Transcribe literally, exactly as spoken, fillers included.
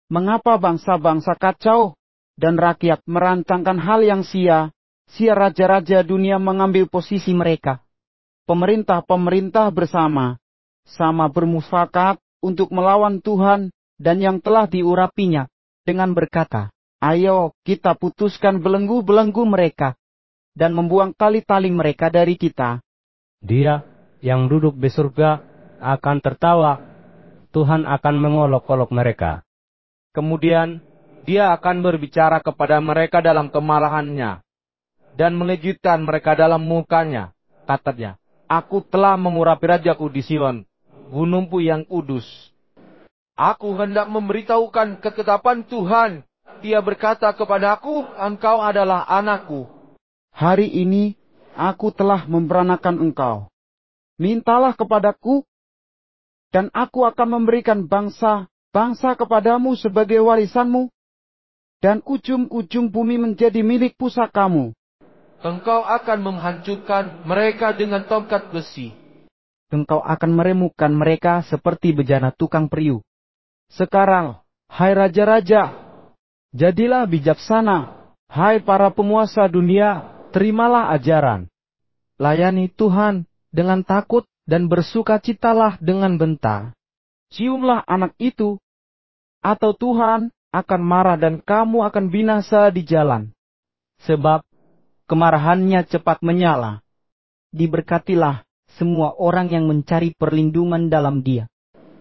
Mengapa bangsa-bangsa kacau dan rakyat merancangkan hal yang sia, sia raja-raja dunia mengambil posisi mereka. Pemerintah-pemerintah bersama, sama bermufakat untuk melawan Tuhan dan yang telah diurapinya, dengan berkata, ayo kita putuskan belenggu-belenggu mereka, dan membuang tali-tali mereka dari kita. Dia yang duduk di surga akan tertawa, Tuhan akan mengolok-olok mereka. Kemudian dia akan berbicara kepada mereka dalam kemarahannya, dan melejitkan mereka dalam mukanya. Katanya, aku telah mengurapi rajaku di Sion, gunungku yang kudus. Aku hendak memberitahukan ketetapan Tuhan. Dia berkata kepadaku, engkau adalah anakku. Hari ini aku telah memperanakan engkau. Mintalah kepadaku, dan aku akan memberikan bangsa-bangsa kepadamu sebagai warisanmu, dan ujung-ujung bumi menjadi milik pusakamu. Engkau akan menghancurkan mereka dengan tongkat besi. Engkau akan meremukkan mereka seperti bejana tukang periuk. Sekarang, hai raja-raja, jadilah bijaksana. Hai para penguasa dunia, terimalah ajaran. Layani Tuhan dengan takut dan bersukacitalah dengan benta. Ciumlah anak itu, atau Tuhan akan marah dan kamu akan binasa di jalan. Sebab kemarahannya cepat menyala. Diberkatilah semua orang yang mencari perlindungan dalam Dia.